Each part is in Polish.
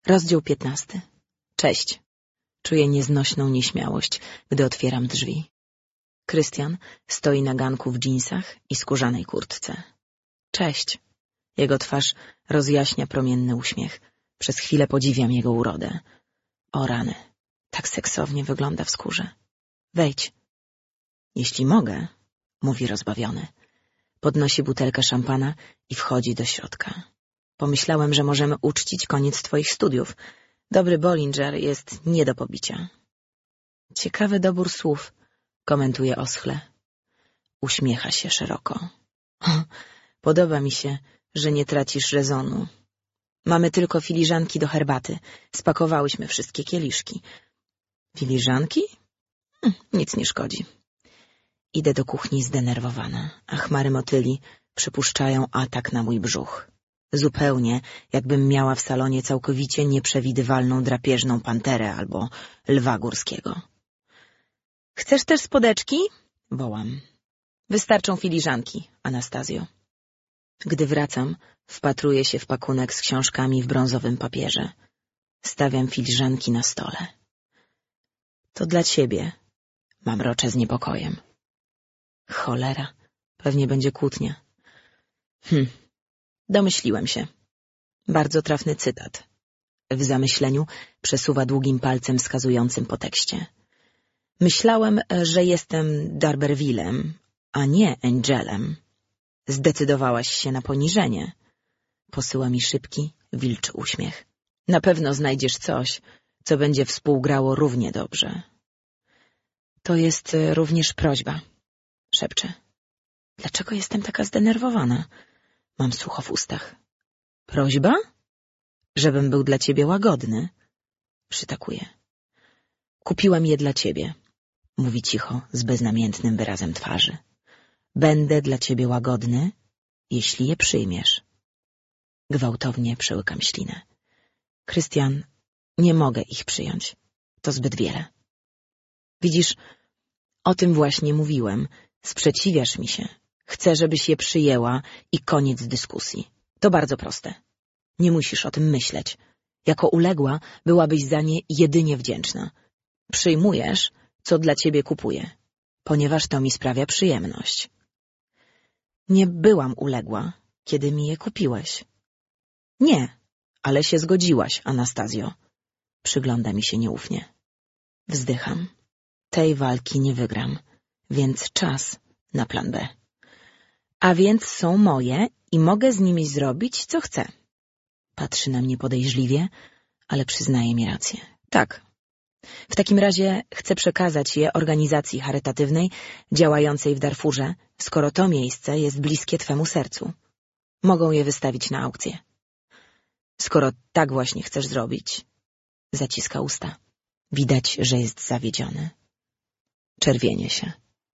Rozdział 15. Cześć. Czuję nieznośną nieśmiałość, gdy otwieram drzwi. Krystian stoi na ganku w dżinsach i skórzanej kurtce. Cześć. Jego twarz rozjaśnia promienny uśmiech. Przez chwilę podziwiam jego urodę. O rany, tak seksownie wygląda w skórze. Wejdź. Jeśli mogę, mówi rozbawiony. Podnosi butelkę szampana i wchodzi do środka. Pomyślałem, że możemy uczcić koniec twoich studiów. Dobry Bollinger jest nie do pobicia. Ciekawy dobór słów, komentuje oschle. Uśmiecha się szeroko. Podoba mi się, że nie tracisz rezonu. Mamy tylko filiżanki do herbaty. Spakowałyśmy wszystkie kieliszki. Filiżanki? Nic nie szkodzi. Idę do kuchni zdenerwowana, a chmary motyli przypuszczają atak na mój brzuch. Zupełnie jakbym miała w salonie całkowicie nieprzewidywalną drapieżną panterę albo lwa górskiego. Chcesz też spodeczki? Wołam. Wystarczą filiżanki, Anastazjo. Gdy wracam, wpatruję się w pakunek z książkami w brązowym papierze. Stawiam filiżanki na stole. To dla ciebie, mamroczę z niepokojem. Cholera, pewnie będzie kłótnia. Domyśliłem się. Bardzo trafny cytat. W zamyśleniu przesuwa długim palcem wskazującym po tekście. Myślałem, że jestem D'Arbervillem, a nie Angelem. Zdecydowałaś się na poniżenie. Posyła mi szybki, wilczy uśmiech. Na pewno znajdziesz coś, co będzie współgrało równie dobrze. To jest również prośba, szepczę. Dlaczego jestem taka zdenerwowana? Mam sucho w ustach. Prośba? Żebym był dla ciebie łagodny. Przytakuję. Kupiłem je dla ciebie, mówi cicho, z beznamiętnym wyrazem twarzy. Będę dla ciebie łagodny, jeśli je przyjmiesz. Gwałtownie przełykam ślinę. Krystian, nie mogę ich przyjąć. To zbyt wiele. Widzisz, o tym właśnie mówiłem. Sprzeciwiasz mi się. Chcę, żebyś je przyjęła i koniec dyskusji. To bardzo proste. Nie musisz o tym myśleć. Jako uległa byłabyś za nie jedynie wdzięczna. Przyjmujesz, co dla ciebie kupuję, ponieważ to mi sprawia przyjemność. Nie byłam uległa, kiedy mi je kupiłeś. Nie, ale się zgodziłaś, Anastazjo. Przygląda mi się nieufnie. Wzdycham. Tej walki nie wygram, więc czas na plan B. A więc są moje i mogę z nimi zrobić, co chcę. Patrzy na mnie podejrzliwie, ale przyznaje mi rację. Tak. W takim razie chcę przekazać je organizacji charytatywnej działającej w Darfurze, skoro to miejsce jest bliskie twemu sercu. Mogą je wystawić na aukcję. Skoro tak właśnie chcesz zrobić, zaciska usta. Widać, że jest zawiedziony. Czerwienie się.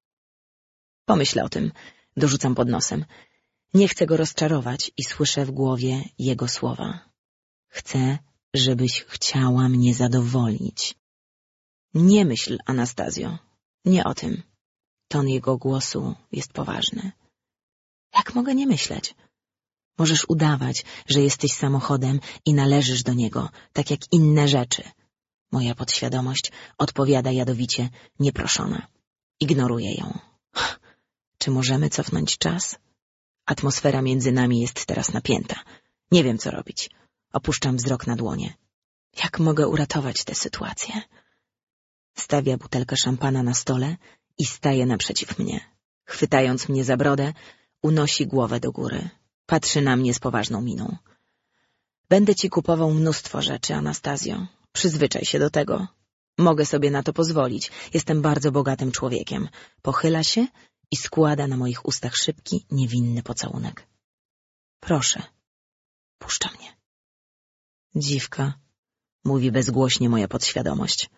Pomyślę o tym, dorzucam pod nosem. Nie chcę go rozczarować i słyszę w głowie jego słowa. Chcę, żebyś chciała mnie zadowolić. Nie myśl, Anastazjo, nie o tym. Ton jego głosu jest poważny. Jak mogę nie myśleć? Możesz udawać, że jesteś samochodem i należysz do niego, tak jak inne rzeczy. Moja podświadomość odpowiada jadowicie, nieproszona. Ignoruję ją. Czy możemy cofnąć czas? Atmosfera między nami jest teraz napięta. Nie wiem, co robić. Opuszczam wzrok na dłonie. Jak mogę uratować tę sytuację? Stawia butelkę szampana na stole i staje naprzeciw mnie. Chwytając mnie za brodę, unosi głowę do góry. Patrzy na mnie z poważną miną. Będę ci kupował mnóstwo rzeczy, Anastazjo. Przyzwyczaj się do tego. Mogę sobie na to pozwolić. Jestem bardzo bogatym człowiekiem. Pochyla się i składa na moich ustach szybki, niewinny pocałunek. Proszę, puszcza mnie. Dziwka, mówi bezgłośnie moja podświadomość.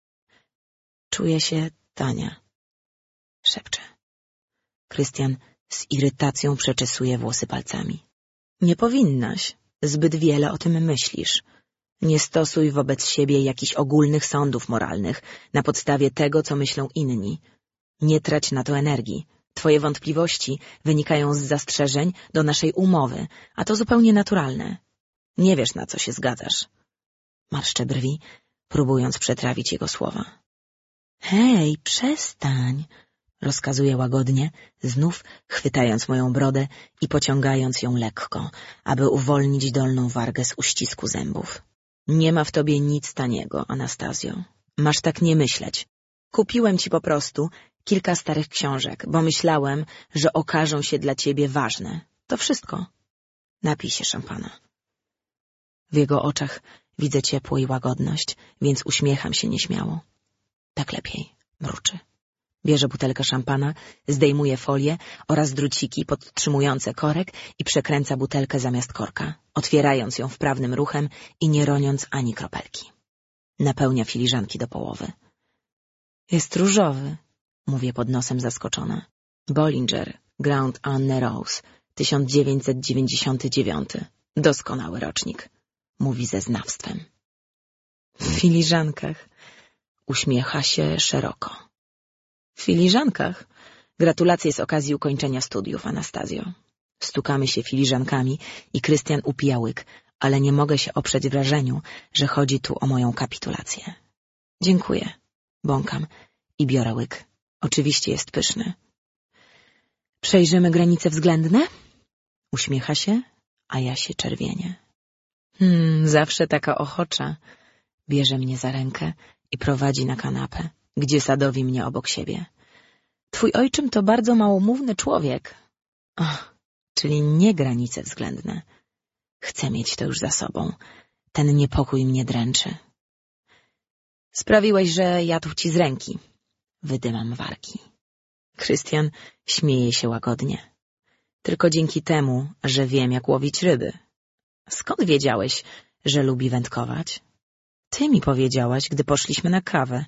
Czuję się tania, szepczę. Krystian z irytacją przeczesuje włosy palcami. Nie powinnaś, zbyt wiele o tym myślisz. Nie stosuj wobec siebie jakichś ogólnych sądów moralnych na podstawie tego, co myślą inni. Nie trać na to energii. Twoje wątpliwości wynikają z zastrzeżeń do naszej umowy, a to zupełnie naturalne. Nie wiesz, na co się zgadzasz. Marszczę brwi, próbując przetrawić jego słowa. Hej, przestań, rozkazuje łagodnie, znów chwytając moją brodę i pociągając ją lekko, aby uwolnić dolną wargę z uścisku zębów. Nie ma w tobie nic taniego, Anastazjo. Masz tak nie myśleć. Kupiłem ci po prostu kilka starych książek, bo myślałem, że okażą się dla ciebie ważne. To wszystko. Napij się szampana. W jego oczach widzę ciepło i łagodność, więc uśmiecham się nieśmiało. Tak lepiej, mruczy. Bierze butelkę szampana, zdejmuje folię oraz druciki podtrzymujące korek i przekręca butelkę zamiast korka, otwierając ją wprawnym ruchem i nie roniąc ani kropelki. Napełnia filiżanki do połowy. Jest różowy, mówię pod nosem zaskoczona. Bollinger, Grand Anne Rose, 1999. Doskonały rocznik, mówi ze znawstwem. W filiżankach. Uśmiecha się szeroko. W filiżankach? Gratulacje z okazji ukończenia studiów, Anastazjo. Stukamy się filiżankami i Krystian upija łyk, ale nie mogę się oprzeć wrażeniu, że chodzi tu o moją kapitulację. Dziękuję, bąkam i biorę łyk. Oczywiście jest pyszny. Przejrzymy granice względne? Uśmiecha się, a ja się czerwienię. Zawsze taka ochocza. Bierze mnie za rękę i prowadzi na kanapę, gdzie sadowi mnie obok siebie. Twój ojczym to bardzo małomówny człowiek. Czyli nie granice względne. Chcę mieć to już za sobą. Ten niepokój mnie dręczy. Sprawiłeś, że jadł ci z ręki. Wydymam wargi. Krystian śmieje się łagodnie. Tylko dzięki temu, że wiem, jak łowić ryby. Skąd wiedziałeś, że lubi wędkować? Ty mi powiedziałaś, gdy poszliśmy na kawę.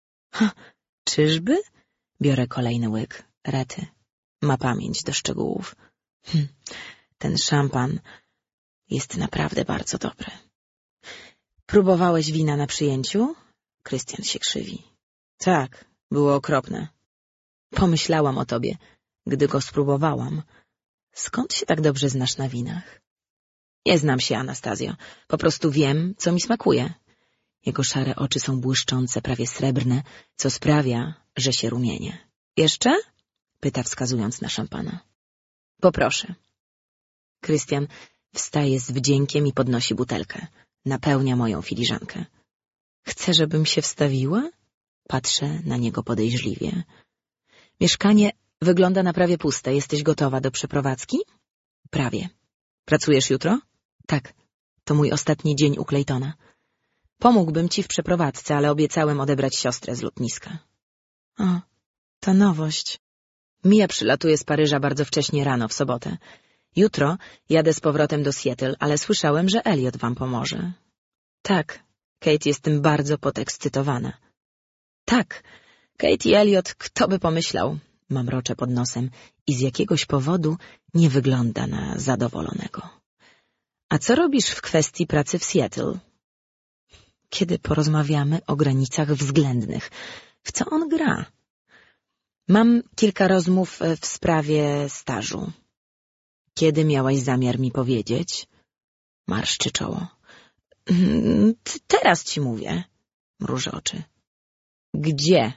Czyżby? Biorę kolejny łyk. Rety. Ma pamięć do szczegółów. Ten szampan jest naprawdę bardzo dobry. Próbowałeś wina na przyjęciu? Krystian się krzywi. Tak, było okropne. Pomyślałam o tobie, gdy go spróbowałam. Skąd się tak dobrze znasz na winach? Nie znam się, Anastazjo. Po prostu wiem, co mi smakuje. Jego szare oczy są błyszczące, prawie srebrne, co sprawia, że się rumienie. Jeszcze? Pyta, wskazując na szampana. Poproszę. Krystian wstaje z wdziękiem i podnosi butelkę. Napełnia moją filiżankę. Chce, żebym się wstawiła? Patrzę na niego podejrzliwie. Mieszkanie wygląda na prawie puste. Jesteś gotowa do przeprowadzki? Prawie. Pracujesz jutro? Tak. To mój ostatni dzień u Claytona. Pomógłbym ci w przeprowadzce, ale obiecałem odebrać siostrę z lotniska. O, to nowość. Mia przylatuje z Paryża bardzo wcześnie rano w sobotę. Jutro jadę z powrotem do Seattle, ale słyszałem, że Elliot wam pomoże. Tak, Kate jest tym bardzo podekscytowana. Tak, Kate i Elliot, kto by pomyślał, mamroczę pod nosem i z jakiegoś powodu nie wygląda na zadowolonego. A co robisz w kwestii pracy w Seattle? Kiedy porozmawiamy o granicach względnych, w co on gra? Mam kilka rozmów w sprawie stażu. Kiedy miałaś zamiar mi powiedzieć? Marszczy czoło. Teraz ci mówię. Mruży oczy. Gdzie?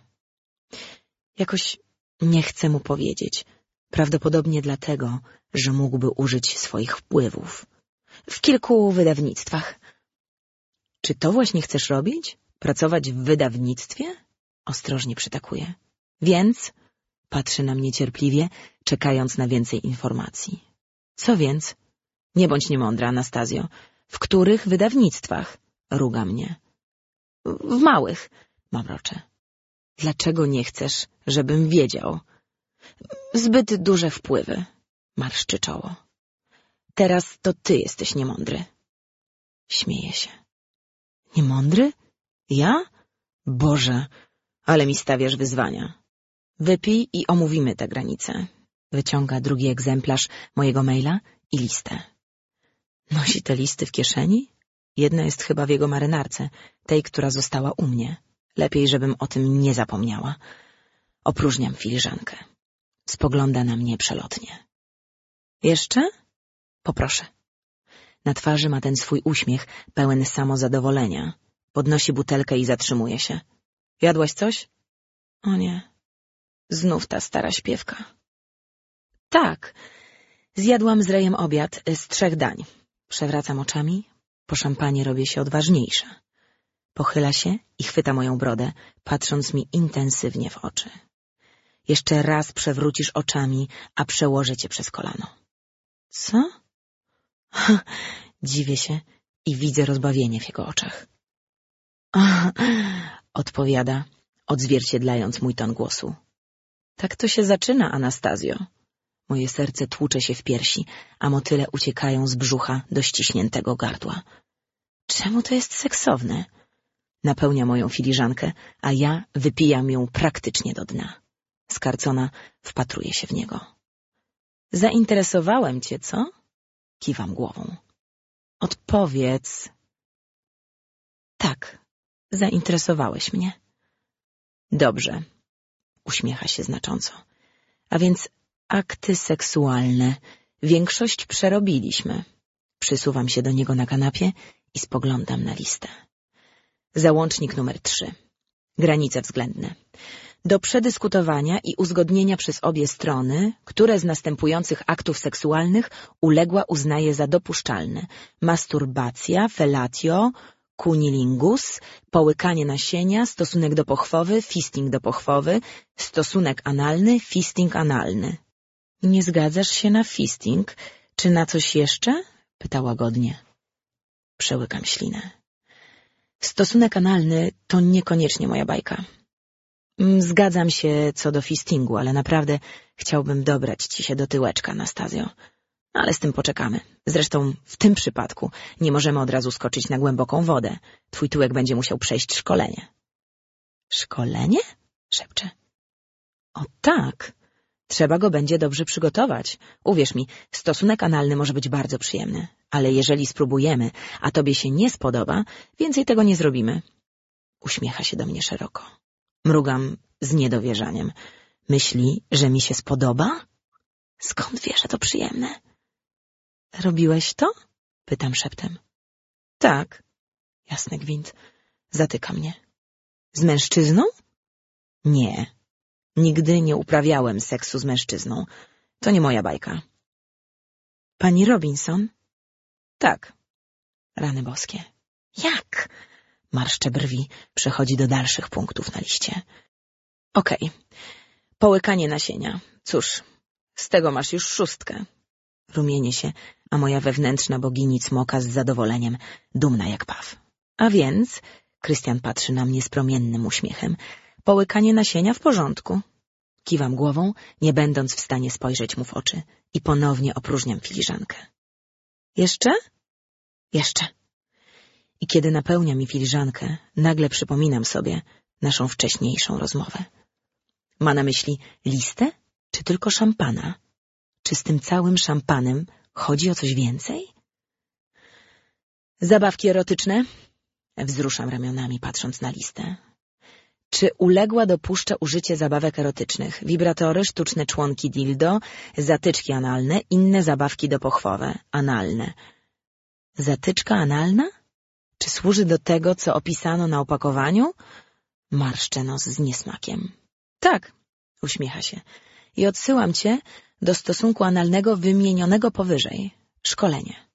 Jakoś nie chcę mu powiedzieć. Prawdopodobnie dlatego, że mógłby użyć swoich wpływów. W kilku wydawnictwach. Czy to właśnie chcesz robić? Pracować w wydawnictwie? Ostrożnie przytakuje. Więc? Patrzy na mnie cierpliwie, czekając na więcej informacji. Co więc? Nie bądź niemądra, Anastazjo. W których wydawnictwach? Ruga mnie. W małych, mamroczę. Dlaczego nie chcesz, żebym wiedział? Zbyt duże wpływy, marszczy czoło. Teraz to ty jesteś niemądry. Śmieje się. Niemądry? Ja? Boże, ale mi stawiasz wyzwania. Wypij i omówimy te granice. Wyciąga drugi egzemplarz mojego maila i listę. Nosi te listy w kieszeni? Jedna jest chyba w jego marynarce, tej, która została u mnie. Lepiej, żebym o tym nie zapomniała. Opróżniam filiżankę. Spogląda na mnie przelotnie. Jeszcze? Poproszę. Na twarzy ma ten swój uśmiech, pełen samozadowolenia. Podnosi butelkę i zatrzymuje się. Jadłaś coś? O nie, znów ta stara śpiewka. Tak, zjadłam z Rejem obiad z 3 dań. Przewracam oczami, po szampanie robię się odważniejsza. Pochyla się i chwyta moją brodę, patrząc mi intensywnie w oczy. Jeszcze raz przewrócisz oczami, a przełożę cię przez kolano. Co? Dziwię się i widzę rozbawienie w jego oczach. Odpowiada, odzwierciedlając mój ton głosu. Tak to się zaczyna, Anastazjo. Moje serce tłucze się w piersi, a motyle uciekają z brzucha do ściśniętego gardła. Czemu to jest seksowne? Napełnia moją filiżankę, a ja wypijam ją praktycznie do dna. Skarcona wpatruje się w niego. Zainteresowałem cię, co? Kiwam głową. Odpowiedz. Tak, zainteresowałeś mnie. Dobrze, uśmiecha się znacząco. A więc akty seksualne. Większość przerobiliśmy. Przysuwam się do niego na kanapie i spoglądam na listę. Załącznik numer 3. Granice względne. Do przedyskutowania i uzgodnienia przez obie strony, które z następujących aktów seksualnych uległa uznaje za dopuszczalne. Masturbacja, fellatio, cunnilingus, połykanie nasienia, stosunek do pochwowy, fisting do pochwowy, stosunek analny, fisting analny. Nie zgadzasz się na fisting, czy na coś jeszcze? Pyta łagodnie. Przełykam ślinę. Stosunek analny to niekoniecznie moja bajka. Zgadzam się co do fistingu, ale naprawdę chciałbym dobrać ci się do tyłeczka, Anastazjo. Ale z tym poczekamy. Zresztą w tym przypadku nie możemy od razu skoczyć na głęboką wodę. Twój tyłek będzie musiał przejść szkolenie. Szkolenie? Szepczę. O tak. Trzeba go będzie dobrze przygotować. Uwierz mi, stosunek analny może być bardzo przyjemny. Ale jeżeli spróbujemy, a tobie się nie spodoba, więcej tego nie zrobimy. Uśmiecha się do mnie szeroko. Mrugam z niedowierzaniem. Myśli, że mi się spodoba? Skąd wie, że to przyjemne? Robiłeś to? Pytam szeptem. Tak. Jasny gwint. Zatyka mnie. Z mężczyzną? Nie. Nigdy nie uprawiałem seksu z mężczyzną. To nie moja bajka. Pani Robinson? Tak. Rany boskie. Jak? Marszczę brwi, przechodzi do dalszych punktów na liście. Okej. Połykanie nasienia. Cóż, z tego masz już 6. Rumienię się, a moja wewnętrzna bogini cmoka z zadowoleniem, dumna jak paw. A więc, Krystian patrzy na mnie z promiennym uśmiechem, połykanie nasienia w porządku. Kiwam głową, nie będąc w stanie spojrzeć mu w oczy i ponownie opróżniam filiżankę. Jeszcze? Jeszcze. I kiedy napełnia mi filiżankę, nagle przypominam sobie naszą wcześniejszą rozmowę. Ma na myśli listę, czy tylko szampana? Czy z tym całym szampanem chodzi o coś więcej? Zabawki erotyczne? Wzruszam ramionami, patrząc na listę. Czy uległa dopuszcza użycie zabawek erotycznych? Wibratory, sztuczne członki dildo, zatyczki analne, inne zabawki dopochwowe, analne. Zatyczka analna? Czy służy do tego, co opisano na opakowaniu? Marszczę nos z niesmakiem. Tak, uśmiecha się. I odsyłam cię do stosunku analnego wymienionego powyżej. Szkolenie.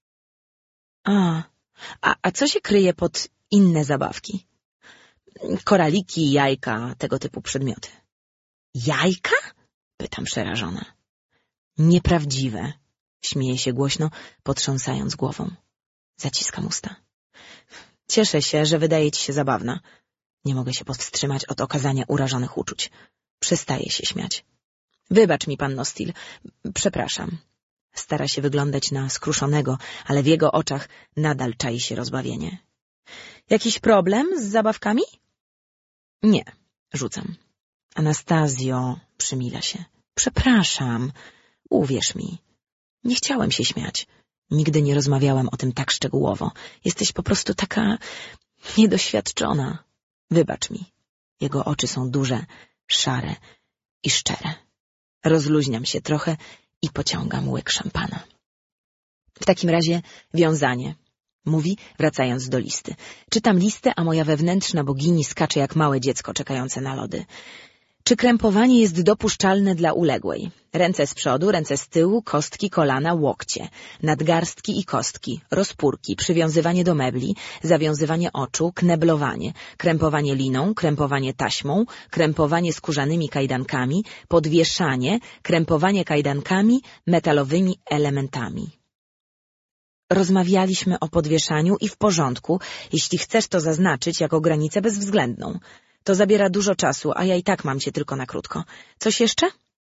A co się kryje pod inne zabawki? Koraliki, jajka, tego typu przedmioty. Jajka? Pytam przerażona. Nieprawdziwe. Śmieje się głośno, potrząsając głową. Zaciskam usta. Cieszę się, że wydaje ci się zabawna. Nie mogę się powstrzymać od okazania urażonych uczuć. Przestaje się śmiać. Wybacz mi, panno Steele. Przepraszam. Stara się wyglądać na skruszonego, ale w jego oczach nadal czai się rozbawienie. Jakiś problem z zabawkami? Nie, rzucam. Anastazjo, przymila się. Przepraszam. Uwierz mi. Nie chciałem się śmiać. Nigdy nie rozmawiałam o tym tak szczegółowo. Jesteś po prostu taka niedoświadczona. Wybacz mi. Jego oczy są duże, szare i szczere. Rozluźniam się trochę i pociągam łyk szampana. W takim razie wiązanie, mówi, wracając do listy. Czytam listę, a moja wewnętrzna bogini skacze jak małe dziecko czekające na lody. Czy krępowanie jest dopuszczalne dla uległej? Ręce z przodu, ręce z tyłu, kostki, kolana, łokcie, nadgarstki i kostki, rozpórki, przywiązywanie do mebli, zawiązywanie oczu, kneblowanie, krępowanie liną, krępowanie taśmą, krępowanie skórzanymi kajdankami, podwieszanie, krępowanie kajdankami, metalowymi elementami. Rozmawialiśmy o podwieszaniu i w porządku, jeśli chcesz to zaznaczyć jako granicę bezwzględną. To zabiera dużo czasu, a ja i tak mam cię tylko na krótko. Coś jeszcze?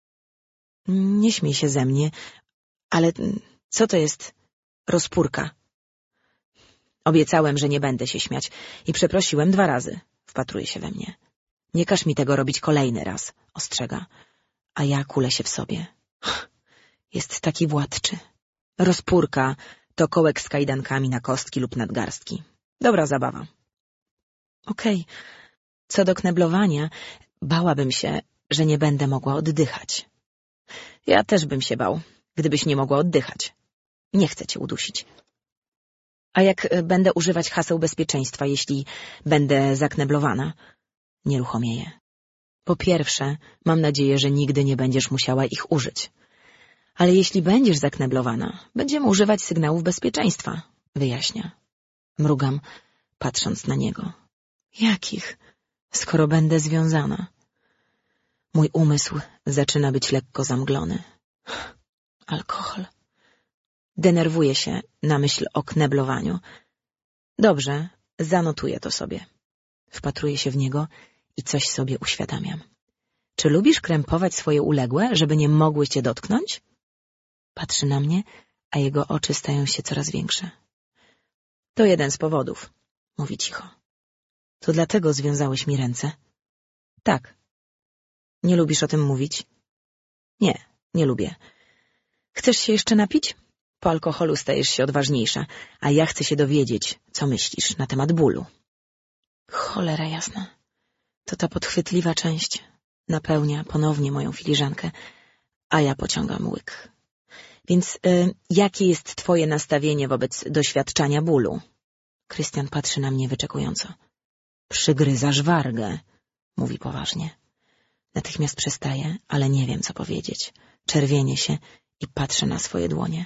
Nie śmiej się ze mnie, ale co to jest rozpórka? Obiecałem, że nie będę się śmiać i przeprosiłem 2 razy. Wpatruje się we mnie. Nie każ mi tego robić kolejny raz, ostrzega. A ja kulę się w sobie. Jest taki władczy. Rozpórka to kołek z kajdankami na kostki lub nadgarstki. Dobra zabawa. Okej. Co do kneblowania, bałabym się, że nie będę mogła oddychać. Ja też bym się bał, gdybyś nie mogła oddychać. Nie chcę cię udusić. A jak będę używać haseł bezpieczeństwa, jeśli będę zakneblowana? Nieruchomieję. Po pierwsze, mam nadzieję, że nigdy nie będziesz musiała ich użyć. Ale jeśli będziesz zakneblowana, będziemy używać sygnałów bezpieczeństwa, wyjaśnia. Mrugam, patrząc na niego. Jakich? Skoro będę związana. Mój umysł zaczyna być lekko zamglony. Alkohol. Denerwuję się na myśl o kneblowaniu. Dobrze, zanotuję to sobie. Wpatruję się w niego i coś sobie uświadamiam. Czy lubisz krępować swoje uległe, żeby nie mogły cię dotknąć? Patrzy na mnie, a jego oczy stają się coraz większe. To jeden z powodów, mówi cicho. To dlatego związałeś mi ręce? Tak. Nie lubisz o tym mówić? Nie, nie lubię. Chcesz się jeszcze napić? Po alkoholu stajesz się odważniejsza, a ja chcę się dowiedzieć, co myślisz na temat bólu. Cholera jasna. To ta podchwytliwa część napełnia ponownie moją filiżankę, a ja pociągam łyk. Więc jakie jest twoje nastawienie wobec doświadczania bólu? Krystian patrzy na mnie wyczekująco. Przygryzasz wargę, mówi poważnie. Natychmiast przestaje, ale nie wiem, co powiedzieć. Czerwienię się i patrzę na swoje dłonie.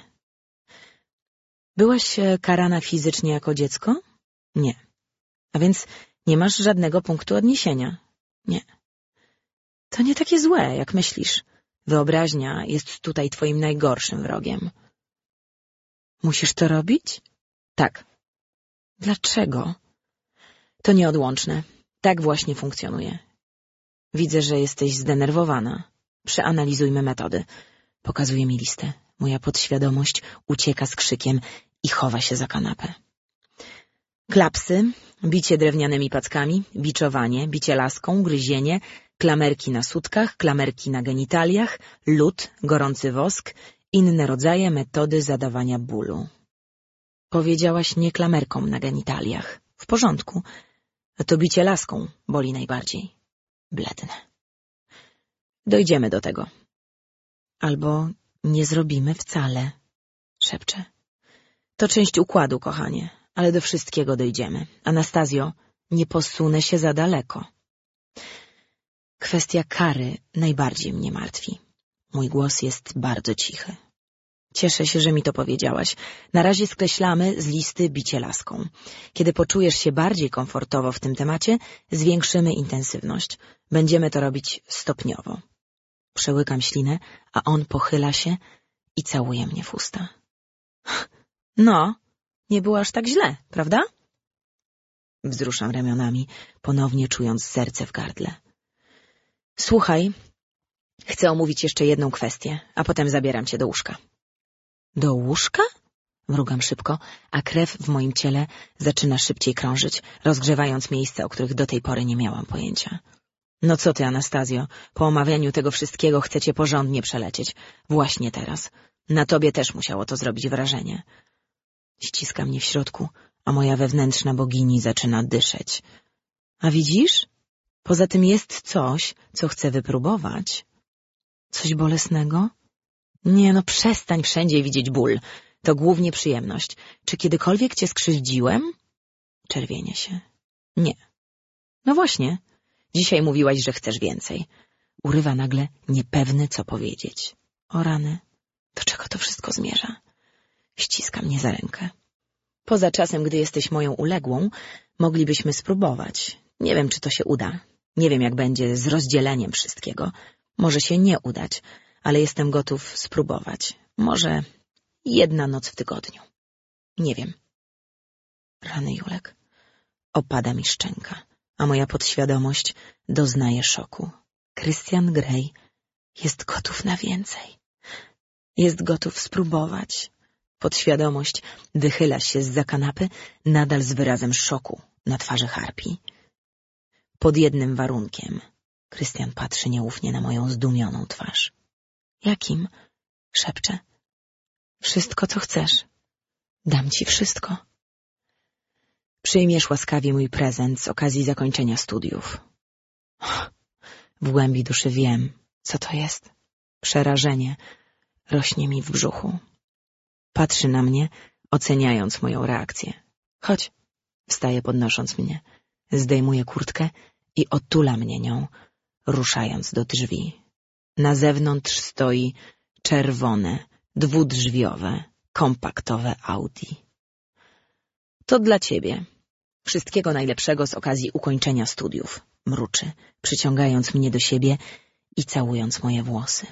Byłaś karana fizycznie jako dziecko? Nie. A więc nie masz żadnego punktu odniesienia? Nie. To nie takie złe, jak myślisz. Wyobraźnia jest tutaj twoim najgorszym wrogiem. Musisz to robić? Tak. Dlaczego? To nieodłączne. Tak właśnie funkcjonuje. Widzę, że jesteś zdenerwowana. Przeanalizujmy metody. Pokazuje mi listę. Moja podświadomość ucieka z krzykiem i chowa się za kanapę. Klapsy, bicie drewnianymi packami, biczowanie, bicie laską, gryzienie, klamerki na sutkach, klamerki na genitaliach, lód, gorący wosk, inne rodzaje metody zadawania bólu. Powiedziałaś nie klamerką na genitaliach. W porządku. To bicie laską boli najbardziej. Blednę. Dojdziemy do tego. Albo nie zrobimy wcale, szepcze. To część układu, kochanie, ale do wszystkiego dojdziemy. Anastazjo, nie posunę się za daleko. Kwestia kary najbardziej mnie martwi. Mój głos jest bardzo cichy. Cieszę się, że mi to powiedziałaś. Na razie skreślamy z listy bicie laską. Kiedy poczujesz się bardziej komfortowo w tym temacie, zwiększymy intensywność. Będziemy to robić stopniowo. Przełykam ślinę, a on pochyla się i całuje mnie w usta. No, nie było aż tak źle, prawda? Wzruszam ramionami, ponownie czując serce w gardle. Słuchaj, chcę omówić jeszcze jedną kwestię, a potem zabieram cię do łóżka. Do łóżka? Mrugam szybko, a krew w moim ciele zaczyna szybciej krążyć, rozgrzewając miejsca, o których do tej pory nie miałam pojęcia. No co ty, Anastazjo, po omawianiu tego wszystkiego chcę cię porządnie przelecieć. Właśnie teraz. Na tobie też musiało to zrobić wrażenie. Ściska mnie w środku, a moja wewnętrzna bogini zaczyna dyszeć. A widzisz? Poza tym jest coś, co chcę wypróbować. Coś bolesnego? Nie, no przestań wszędzie widzieć ból. To głównie przyjemność. Czy kiedykolwiek cię skrzywdziłem? Czerwienię się. Nie. No właśnie. Dzisiaj mówiłaś, że chcesz więcej. Urywa nagle, niepewny, co powiedzieć. O rany. Do czego to wszystko zmierza? Ściska mnie za rękę. Poza czasem, gdy jesteś moją uległą, moglibyśmy spróbować. Nie wiem, czy to się uda. Nie wiem, jak będzie z rozdzieleniem wszystkiego. Może się nie udać, ale jestem gotów spróbować. Może 1 noc w tygodniu. Nie wiem. Rany, Julek. Opada mi szczęka, a moja podświadomość doznaje szoku. Christian Grey jest gotów na więcej. Jest gotów spróbować. Podświadomość wychyla się zza kanapy, nadal z wyrazem szoku na twarzy harpi. Pod jednym warunkiem. Christian patrzy nieufnie na moją zdumioną twarz. Jakim? Szepczę. Wszystko, co chcesz. Dam ci wszystko. Przyjmiesz łaskawie mój prezent z okazji zakończenia studiów. W głębi duszy wiem, co to jest. Przerażenie rośnie mi w brzuchu. Patrzy na mnie, oceniając moją reakcję. Chodź, wstaje podnosząc mnie. Zdejmuje kurtkę i otula mnie nią, ruszając do drzwi. Na zewnątrz stoi czerwone, dwudrzwiowe, kompaktowe Audi. To dla ciebie. Wszystkiego najlepszego z okazji ukończenia studiów. Mruczy, przyciągając mnie do siebie i całując moje włosy.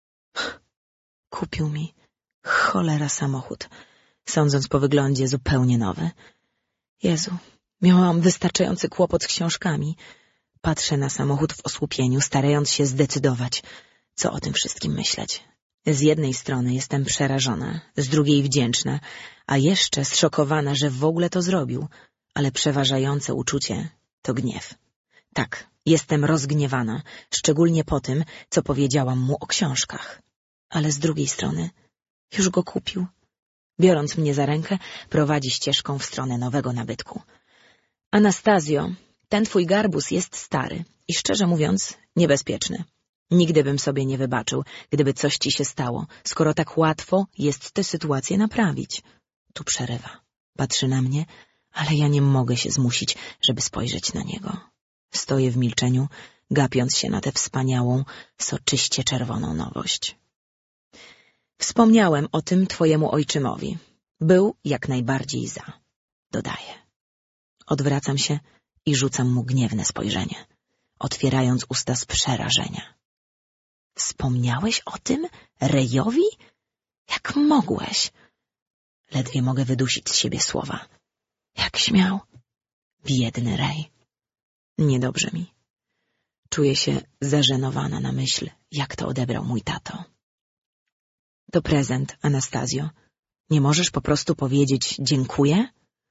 Kupił mi, cholera, samochód, sądząc po wyglądzie zupełnie nowy. Jezu, miałam wystarczający kłopot z książkami. Patrzę na samochód w osłupieniu, starając się zdecydować, co o tym wszystkim myśleć. Z jednej strony jestem przerażona, z drugiej wdzięczna, a jeszcze zszokowana, że w ogóle to zrobił, ale przeważające uczucie to gniew. Tak, jestem rozgniewana, szczególnie po tym, co powiedziałam mu o książkach. Ale z drugiej strony już go kupił. Biorąc mnie za rękę, prowadzi ścieżką w stronę nowego nabytku. Anastazjo, ten twój garbus jest stary i szczerze mówiąc niebezpieczny. Nigdy bym sobie nie wybaczył, gdyby coś ci się stało, skoro tak łatwo jest tę sytuację naprawić. Tu przerywa. Patrzy na mnie, ale ja nie mogę się zmusić, żeby spojrzeć na niego. Stoję w milczeniu, gapiąc się na tę wspaniałą, soczyście czerwoną nowość. Wspomniałem o tym twojemu ojczymowi. Był jak najbardziej za. Dodaję. Odwracam się i rzucam mu gniewne spojrzenie, otwierając usta z przerażenia. Wspomniałeś o tym Rejowi? Jak mogłeś? Ledwie mogę wydusić z siebie słowa. Jak śmiał? Biedny Rej. Niedobrze mi. Czuję się zażenowana na myśl, jak to odebrał mój tato. To prezent, Anastazjo. Nie możesz po prostu powiedzieć dziękuję?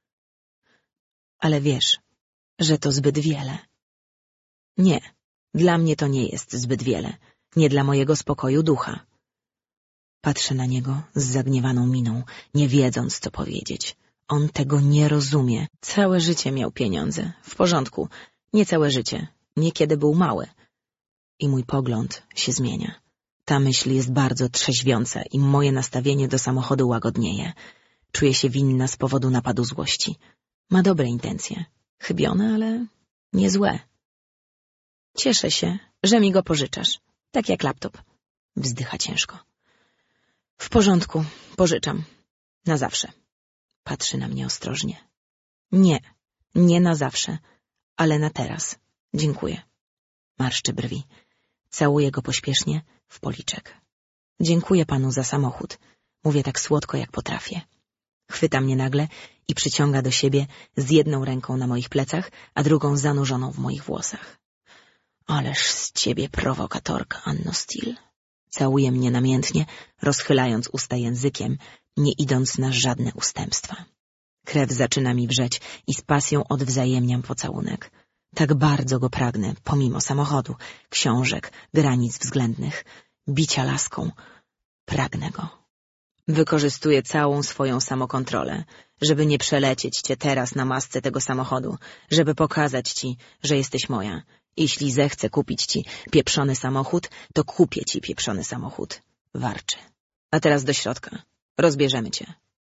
Ale wiesz, że to zbyt wiele. Nie, dla mnie to nie jest zbyt wiele. Nie dla mojego spokoju ducha. Patrzę na niego z zagniewaną miną, nie wiedząc, co powiedzieć. On tego nie rozumie. Całe życie miał pieniądze. W porządku. Nie całe życie. Niekiedy był mały. I mój pogląd się zmienia. Ta myśl jest bardzo trzeźwiąca i moje nastawienie do samochodu łagodnieje. Czuję się winna z powodu napadu złości. Ma dobre intencje. Chybione, ale nie złe. Cieszę się, że mi go pożyczasz. Tak jak laptop. Wzdycha ciężko. W porządku, pożyczam. Na zawsze. Patrzy na mnie ostrożnie. Nie na zawsze, ale na teraz. Dziękuję. Marszczy brwi. Całuję go pośpiesznie w policzek. Dziękuję panu za samochód. Mówię tak słodko, jak potrafię. Chwyta mnie nagle i przyciąga do siebie z jedną ręką na moich plecach, a drugą zanurzoną w moich włosach. Ależ z ciebie prowokatorka, Anno Steel. Całuje mnie namiętnie, rozchylając usta językiem, nie idąc na żadne ustępstwa. Krew zaczyna mi wrzeć i z pasją odwzajemniam pocałunek. Tak bardzo go pragnę, pomimo samochodu, książek, granic względnych, bicia laską. Pragnę go. Wykorzystuję całą swoją samokontrolę, żeby nie przelecieć cię teraz na masce tego samochodu, żeby pokazać ci, że jesteś moja. Jeśli zechcę kupić ci pieprzony samochód, to kupię ci pieprzony samochód. Warczy. A teraz do środka. Rozbierzemy cię.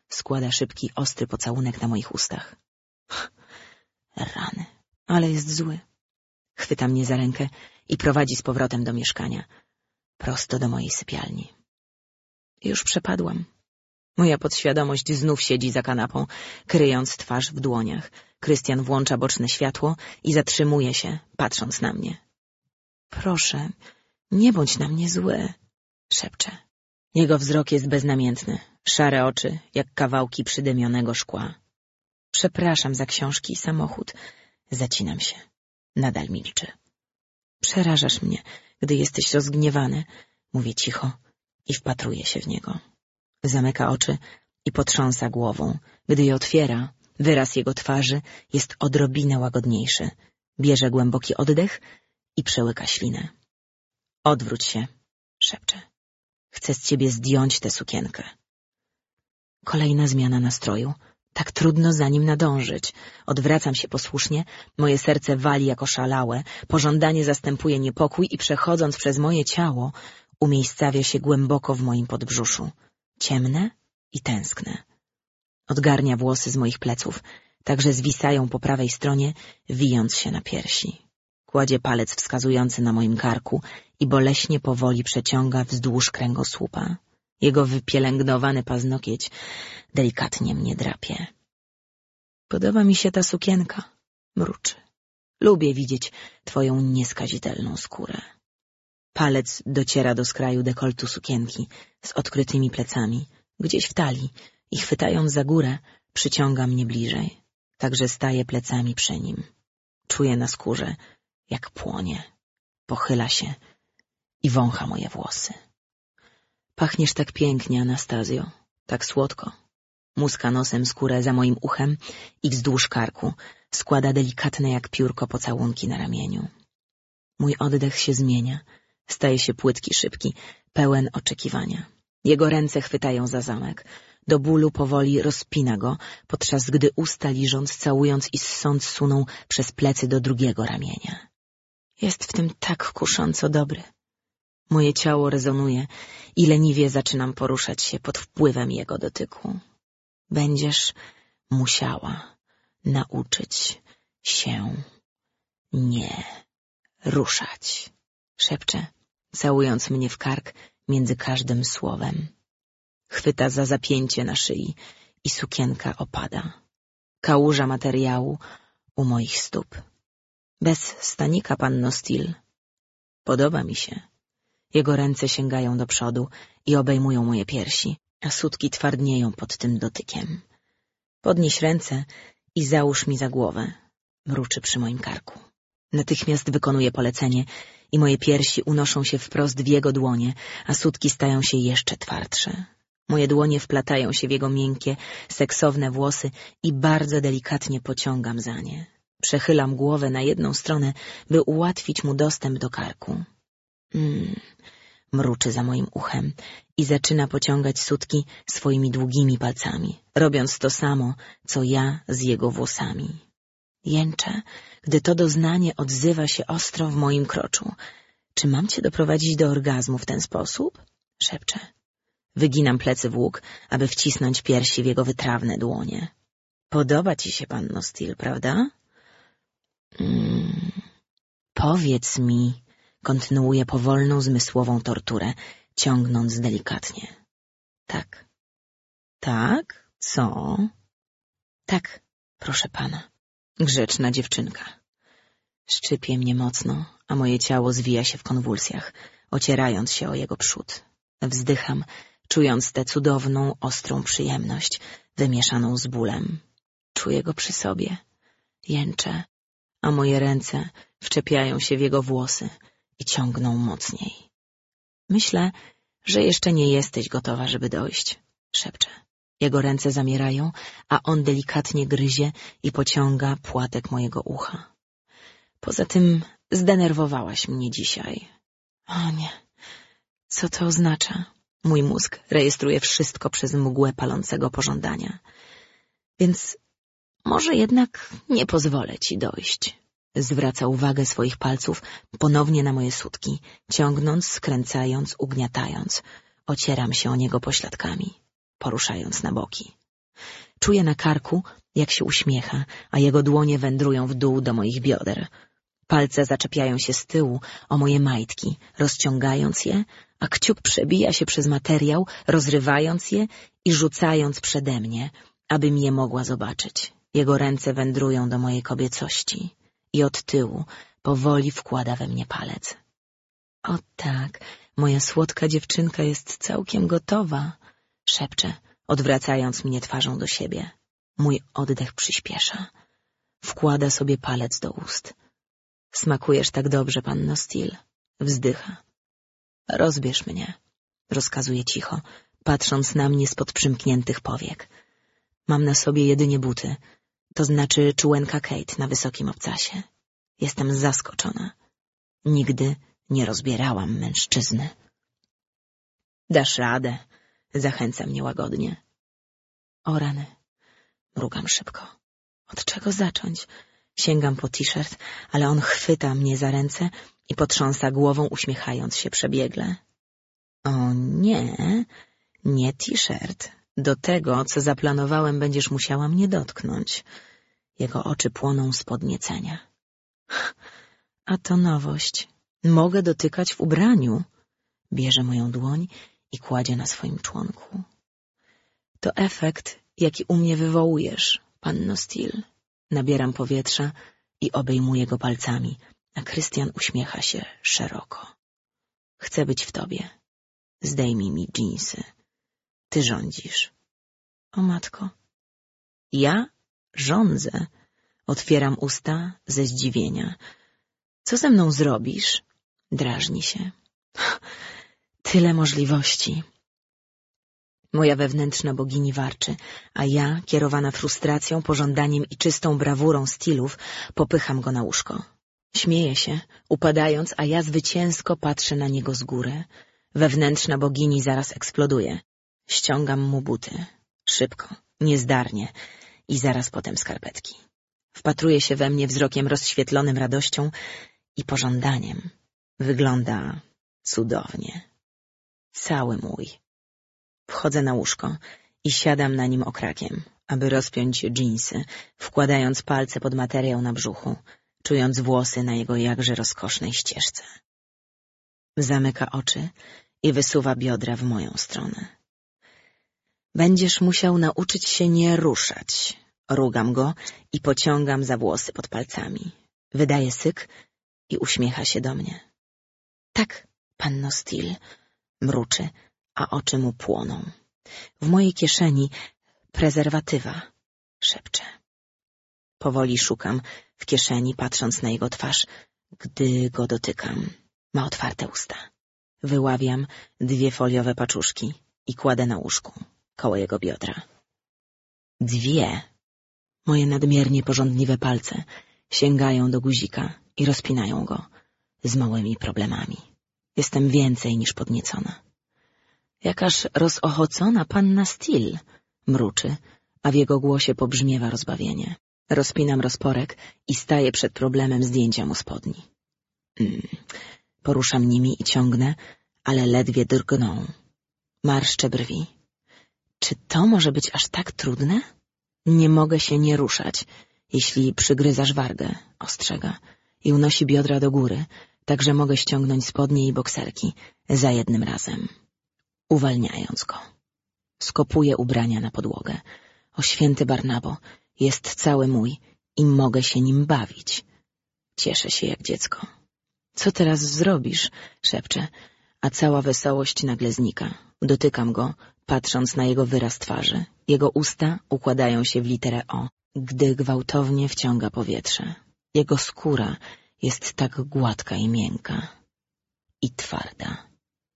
Składa szybki, ostry pocałunek na moich ustach. Rany, ale jest zły. Chwyta mnie za rękę i prowadzi z powrotem do mieszkania, prosto do mojej sypialni. Już przepadłam. Moja podświadomość znów siedzi za kanapą, kryjąc twarz w dłoniach. Krystian włącza boczne światło i zatrzymuje się, patrząc na mnie. Proszę, nie bądź na mnie zły, szepcze. Jego wzrok jest beznamiętny, szare oczy, jak kawałki przydymionego szkła. Przepraszam za książki i samochód. Zacinam się. Nadal milczy. Przerażasz mnie, gdy jesteś rozgniewany, mówię cicho i wpatruję się w niego. Zamyka oczy i potrząsa głową. Gdy je otwiera, wyraz jego twarzy jest odrobinę łagodniejszy. Bierze głęboki oddech i przełyka ślinę. Odwróć się, szepcze. Chcę z ciebie zdjąć tę sukienkę. Kolejna zmiana nastroju. Tak trudno za nim nadążyć. Odwracam się posłusznie, moje serce wali jak oszalałe, pożądanie zastępuje niepokój i przechodząc przez moje ciało, umiejscawia się głęboko w moim podbrzuszu. Ciemne i tęskne. Odgarnia włosy z moich pleców, tak że zwisają po prawej stronie, wijąc się na piersi. Kładzie palec wskazujący na moim karku i boleśnie powoli przeciąga wzdłuż kręgosłupa. Jego wypielęgnowany paznokieć delikatnie mnie drapie. Podoba mi się ta sukienka, mruczy. Lubię widzieć twoją nieskazitelną skórę. Palec dociera do skraju dekoltu sukienki z odkrytymi plecami, gdzieś w talii i chwytając za górę, przyciąga mnie bliżej, tak że staję plecami przy nim. Czuję na skórze, jak płonie. Pochyla się i wącha moje włosy. Pachniesz tak pięknie, Anastazjo, tak słodko. Muska nosem skórę za moim uchem i wzdłuż karku, składa delikatne jak piórko pocałunki na ramieniu. Mój oddech się zmienia, staje się płytki, szybki, pełen oczekiwania. Jego ręce chwytają za zamek. Do bólu powoli rozpina go, podczas gdy usta liżąc, całując i ssąc suną przez plecy do drugiego ramienia. Jest w tym tak kusząco dobry. Moje ciało rezonuje i leniwie zaczynam poruszać się pod wpływem jego dotyku. Będziesz musiała nauczyć się nie ruszać, szepcze, całując mnie w kark między każdym słowem. Chwyta za zapięcie na szyi i sukienka opada. Kałuża materiału u moich stóp. Bez stanika, panno Steele. Podoba mi się. Jego ręce sięgają do przodu i obejmują moje piersi, a sutki twardnieją pod tym dotykiem. Podnieś ręce i załóż mi za głowę, mruczy przy moim karku. Natychmiast wykonuje polecenie i moje piersi unoszą się wprost w jego dłonie, a sutki stają się jeszcze twardsze. Moje dłonie wplatają się w jego miękkie, seksowne włosy i bardzo delikatnie pociągam za nie. Przechylam głowę na jedną stronę, by ułatwić mu dostęp do karku. Mruczy za moim uchem i zaczyna pociągać sutki swoimi długimi palcami, robiąc to samo, co ja z jego włosami. Jęczę, gdy to doznanie odzywa się ostro w moim kroczu. Czy mam cię doprowadzić do orgazmu w ten sposób? Szepczę. Wyginam plecy w łuk, aby wcisnąć piersi w jego wytrawne dłonie. Podoba ci się, panno Steele, prawda? Powiedz mi, kontynuuje powolną, zmysłową torturę, ciągnąc delikatnie. Tak. Tak? Co? Tak, proszę pana. Grzeczna dziewczynka. Szczypie mnie mocno, a moje ciało zwija się w konwulsjach, ocierając się o jego przód. Wzdycham, czując tę cudowną, ostrą przyjemność, wymieszaną z bólem. Czuję go przy sobie. Jęczę, a moje ręce wczepiają się w jego włosy i ciągną mocniej. Myślę, że jeszcze nie jesteś gotowa, żeby dojść, szepczę. Jego ręce zamierają, a on delikatnie gryzie i pociąga płatek mojego ucha. Poza tym zdenerwowałaś mnie dzisiaj. O nie, co to oznacza? Mój mózg rejestruje wszystko przez mgłę palącego pożądania. Więc może jednak nie pozwolę ci dojść. Zwraca uwagę swoich palców ponownie na moje sutki, ciągnąc, skręcając, ugniatając. Ocieram się o niego pośladkami, poruszając na boki. Czuję na karku, jak się uśmiecha, a jego dłonie wędrują w dół do moich bioder. Palce zaczepiają się z tyłu o moje majtki, rozciągając je, a kciuk przebija się przez materiał, rozrywając je i rzucając przede mnie, abym je mogła zobaczyć. Jego ręce wędrują do mojej kobiecości i od tyłu powoli wkłada we mnie palec. O tak, moja słodka dziewczynka jest całkiem gotowa, szepcze, odwracając mnie twarzą do siebie. Mój oddech przyspiesza. Wkłada sobie palec do ust. Smakujesz tak dobrze, panno Steele. Wzdycha. Rozbierz mnie, rozkazuje cicho, patrząc na mnie spod przymkniętych powiek. Mam na sobie jedynie buty, to znaczy czułenka Kate na wysokim obcasie. Jestem zaskoczona. Nigdy nie rozbierałam mężczyzny. Dasz radę, zachęca mnie łagodnie. O rany, mrugam szybko. Od czego zacząć? Sięgam po t-shirt, ale on chwyta mnie za ręce i potrząsa głową, uśmiechając się przebiegle. O nie, nie t-shirt. Do tego, co zaplanowałem, będziesz musiała mnie dotknąć. Jego oczy płoną z podniecenia. A to nowość. Mogę dotykać w ubraniu. Bierze moją dłoń i kładzie na swoim członku. To efekt, jaki u mnie wywołujesz, panno Steele. Nabieram powietrza i obejmuję go palcami, a Krystian uśmiecha się szeroko. Chcę być w tobie. Zdejmij mi dżinsy. Ty rządzisz. O matko. Ja rządzę. Otwieram usta ze zdziwienia. Co ze mną zrobisz? Drażni się. Tyle możliwości. Moja wewnętrzna bogini warczy, a ja, kierowana frustracją, pożądaniem i czystą brawurą stylów, popycham go na łóżko. Śmieje się, upadając, a ja zwycięsko patrzę na niego z góry. Wewnętrzna bogini zaraz eksploduje. Ściągam mu buty. Szybko, niezdarnie i zaraz potem skarpetki. Wpatruje się we mnie wzrokiem rozświetlonym radością i pożądaniem. Wygląda cudownie. Cały mój. Wchodzę na łóżko i siadam na nim okrakiem, aby rozpiąć dżinsy, wkładając palce pod materiał na brzuchu, czując włosy na jego jakże rozkosznej ścieżce. Zamyka oczy i wysuwa biodra w moją stronę. Będziesz musiał nauczyć się nie ruszać. Rugam go i pociągam za włosy pod palcami. Wydaje syk i uśmiecha się do mnie. Tak, panno Steele, mruczy, a oczy mu płoną. W mojej kieszeni prezerwatywa, szepcze. Powoli szukam w kieszeni, patrząc na jego twarz, gdy go dotykam. Ma otwarte usta. Wyławiam 2 foliowe paczuszki i kładę na łóżku, koło jego biodra. 2. Moje nadmiernie pożądliwe palce sięgają do guzika i rozpinają go z małymi problemami. Jestem więcej niż podniecona. Jakaż rozochocona panna Steele, mruczy, a w jego głosie pobrzmiewa rozbawienie. Rozpinam rozporek i staję przed problemem zdjęcia mu spodni. Poruszam nimi i ciągnę, ale ledwie drgną. Marszczę brwi. Czy to może być aż tak trudne? Nie mogę się nie ruszać, jeśli przygryzasz wargę, ostrzega, i unosi biodra do góry, tak że mogę ściągnąć spodnie i bokserki za jednym razem, uwalniając go. Skopuję ubrania na podłogę. O święty Barnabo, jest cały mój i mogę się nim bawić. Cieszę się jak dziecko. Co teraz zrobisz? Szepczę, a cała wesołość nagle znika. Dotykam go, patrząc na jego wyraz twarzy. Jego usta układają się w literę O, gdy gwałtownie wciąga powietrze. Jego skóra jest tak gładka i miękka. I twarda.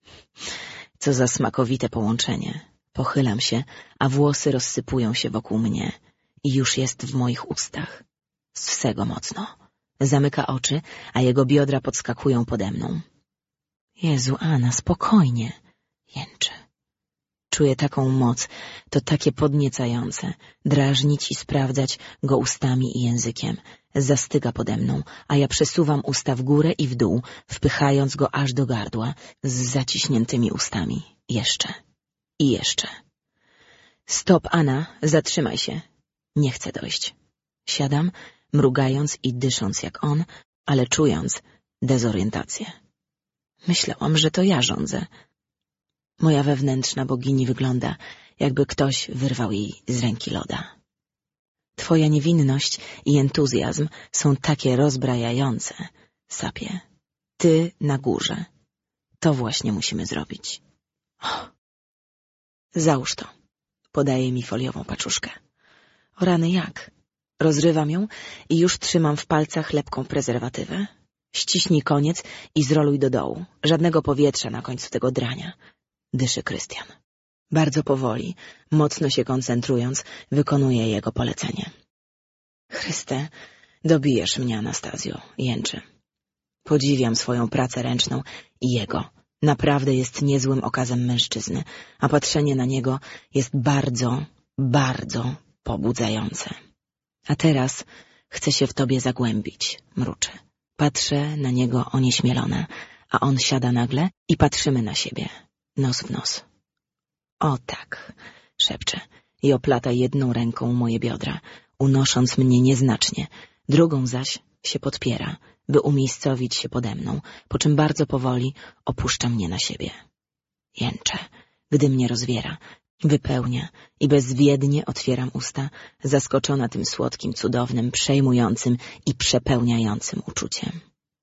Co za smakowite połączenie. Pochylam się, a włosy rozsypują się wokół mnie i już jest w moich ustach. Ssę go mocno. Zamyka oczy, a jego biodra podskakują pode mną. Jezu, Anna, spokojnie, jęczy. Czuję taką moc, to takie podniecające. Drażnić i sprawdzać go ustami i językiem. Zastyga pode mną, a ja przesuwam usta w górę i w dół, wpychając go aż do gardła, z zaciśniętymi ustami. Jeszcze. I jeszcze. Stop, Anna, zatrzymaj się. Nie chcę dojść. Siadam, mrugając i dysząc jak on, ale czując dezorientację. Myślałam, że to ja rządzę. Moja wewnętrzna bogini wygląda, jakby ktoś wyrwał jej z ręki loda. Twoja niewinność i entuzjazm są takie rozbrajające, sapie. Ty na górze. To właśnie musimy zrobić. Oh. Załóż to. Podaje mi foliową paczuszkę. O rany, jak? Rozrywam ją i już trzymam w palcach lepką prezerwatywę. Ściśnij koniec i zroluj do dołu. Żadnego powietrza na końcu tego drania. Dyszy Krystian. Bardzo powoli, mocno się koncentrując, wykonuje jego polecenie. Chryste, dobijesz mnie, Anastazjo, jęczy. Podziwiam swoją pracę ręczną i jego. Naprawdę jest niezłym okazem mężczyzny, a patrzenie na niego jest bardzo, bardzo pobudzające. A teraz chcę się w tobie zagłębić, mruczy. Patrzę na niego onieśmielona, a on siada nagle i patrzymy na siebie, nos w nos. O tak, szepcze i oplata jedną ręką moje biodra, unosząc mnie nieznacznie, drugą zaś się podpiera, by umiejscowić się pode mną, po czym bardzo powoli opuszcza mnie na siebie. Jęczę, gdy mnie rozwiera, wypełnia i bezwiednie otwieram usta, zaskoczona tym słodkim, cudownym, przejmującym i przepełniającym uczuciem.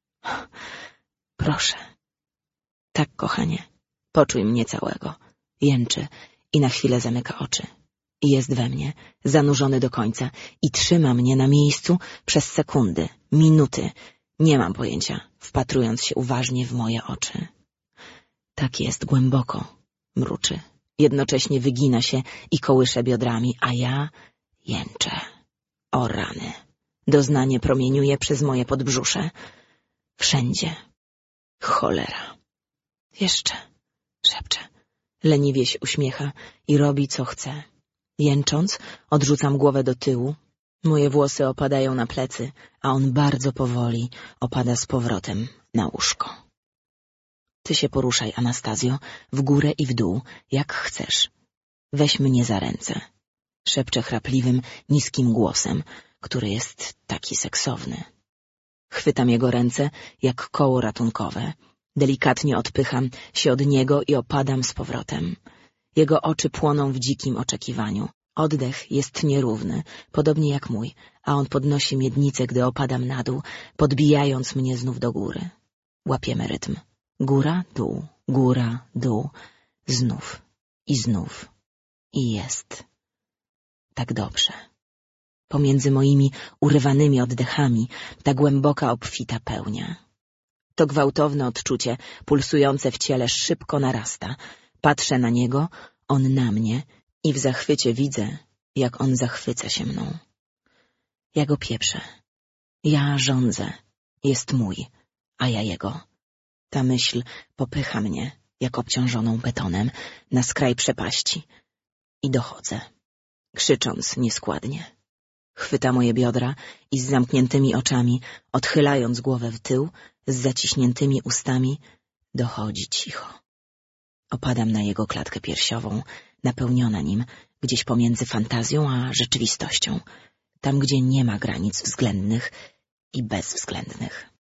Proszę. Tak, kochanie, poczuj mnie całego. Jęczy i na chwilę zamyka oczy. I jest we mnie, zanurzony do końca i trzyma mnie na miejscu przez sekundy, minuty. Nie mam pojęcia, wpatrując się uważnie w moje oczy. Tak jest głęboko, mruczy. Jednocześnie wygina się i kołysze biodrami, a ja jęczę. O rany. Doznanie promieniuje przez moje podbrzusze. Wszędzie. Cholera. Jeszcze. Szepcze. Leniwie się uśmiecha i robi, co chce. Jęcząc, odrzucam głowę do tyłu. Moje włosy opadają na plecy, a on bardzo powoli opada z powrotem na łóżko. Ty się poruszaj, Anastazjo, w górę i w dół, jak chcesz. Weź mnie za ręce. Szepcze chrapliwym, niskim głosem, który jest taki seksowny. Chwytam jego ręce jak koło ratunkowe. Delikatnie odpycham się od niego i opadam z powrotem. Jego oczy płoną w dzikim oczekiwaniu. Oddech jest nierówny, podobnie jak mój, a on podnosi miednicę, gdy opadam na dół, podbijając mnie znów do góry. Łapiemy rytm. Góra, dół, znów i znów. I jest. Tak dobrze. Pomiędzy moimi urywanymi oddechami ta głęboka obfita pełnia. To gwałtowne odczucie, pulsujące w ciele, szybko narasta. Patrzę na niego, on na mnie i w zachwycie widzę, jak on zachwyca się mną. Ja go pieprzę. Ja rządzę. Jest mój, a ja jego. Ta myśl popycha mnie, jak obciążoną betonem, na skraj przepaści. I dochodzę, krzycząc nieskładnie. Chwyta moje biodra i z zamkniętymi oczami, odchylając głowę w tył, z zaciśniętymi ustami, dochodzi cicho. Opadam na jego klatkę piersiową, napełniona nim, gdzieś pomiędzy fantazją a rzeczywistością, tam gdzie nie ma granic względnych i bezwzględnych.